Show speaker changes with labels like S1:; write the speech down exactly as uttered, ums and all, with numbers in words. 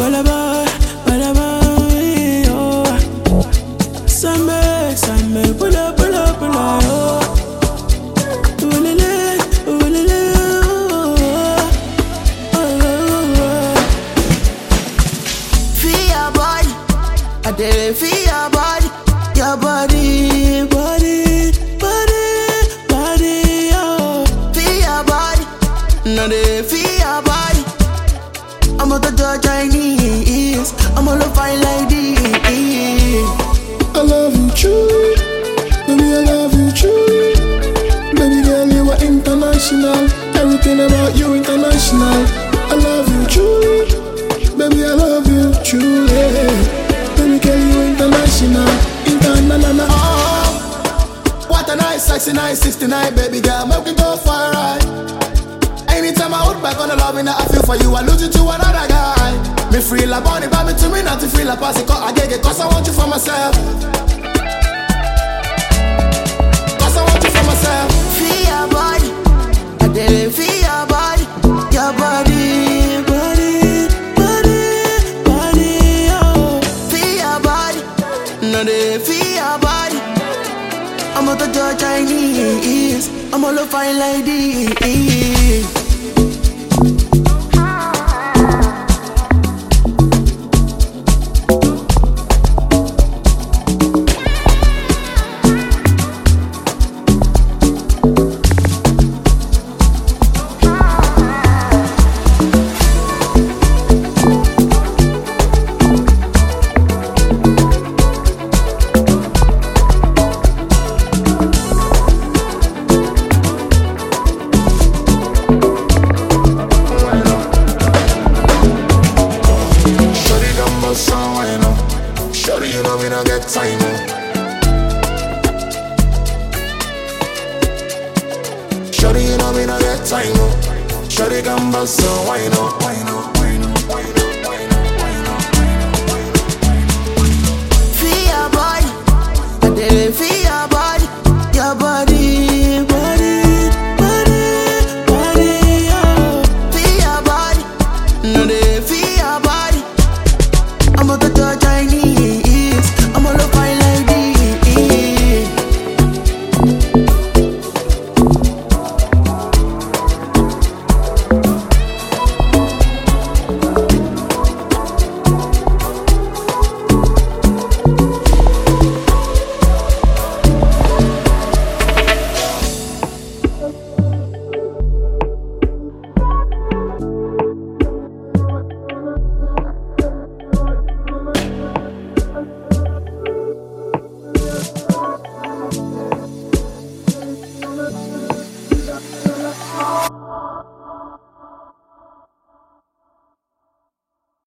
S1: balaba, balaba, oh. Sambe, sambe, pula, pula, pula, oh. Ulele, ulele, oh, oh, oh. Feel your body, I did feel your body, your body, body, body, body, oh. Feel your body, now they feel your body. I'm out the Chinese, I'm all fine like this.
S2: I love you true, baby, I love you true. Baby girl, you are international. Everything about you international. I love you true, baby, I love you true. Yeah. Baby girl, you international, international. Oh, what a nice, sexy, nice sixty-nine, baby girl, make me go for a ride. Anytime I hold back on the loving that I feel for you, I lose you to another guy. Me free la bunny, but me to me not to feel like pass it, cause I get it, cause I want you for myself. Cause I want you for myself.
S1: Feel your body, I did feel your body, your body, body, body, body, oh. Feel your body, no they feel your body. I'm out the Chinese, I'm all fine like this.
S2: Shorty, you know me not get time, oh. Shorty, you know me not get time, oh. Shorty, come bust some wine, oh, wine, oh, wine, oh.